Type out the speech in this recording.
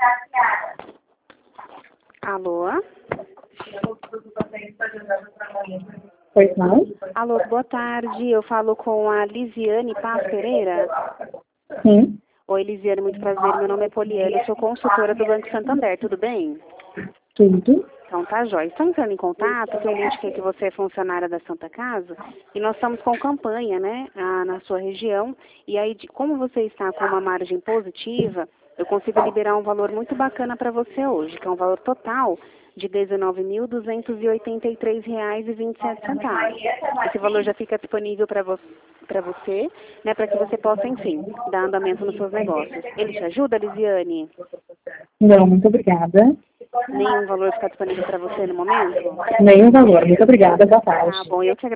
Alô? Pois não? Alô, boa tarde. Eu falo com a Lisiane Paz Pereira. Sim, Oi, Lisiane, muito prazer. Meu nome é Poliana, eu sou consultora do Banco Santander, tudo bem? tudo. Então tá, jóia. Estamos entrando em contato, que eu identifiquei que você é funcionária da Santa Casa e nós estamos com campanha, né, na sua região. E aí, como você está com uma margem positiva, eu consigo liberar um valor muito bacana para você hoje, que é um valor total de R$ 19.283,27. Esse valor já fica disponível para você, né, para que você possa, enfim, dar andamento nos seus negócios. Ele te ajuda, Lisiane? Não, muito obrigada. Nenhum valor fica disponível para você no momento? Nenhum valor. Muito obrigada. Boa tarde. Tá bom, eu te agradeço.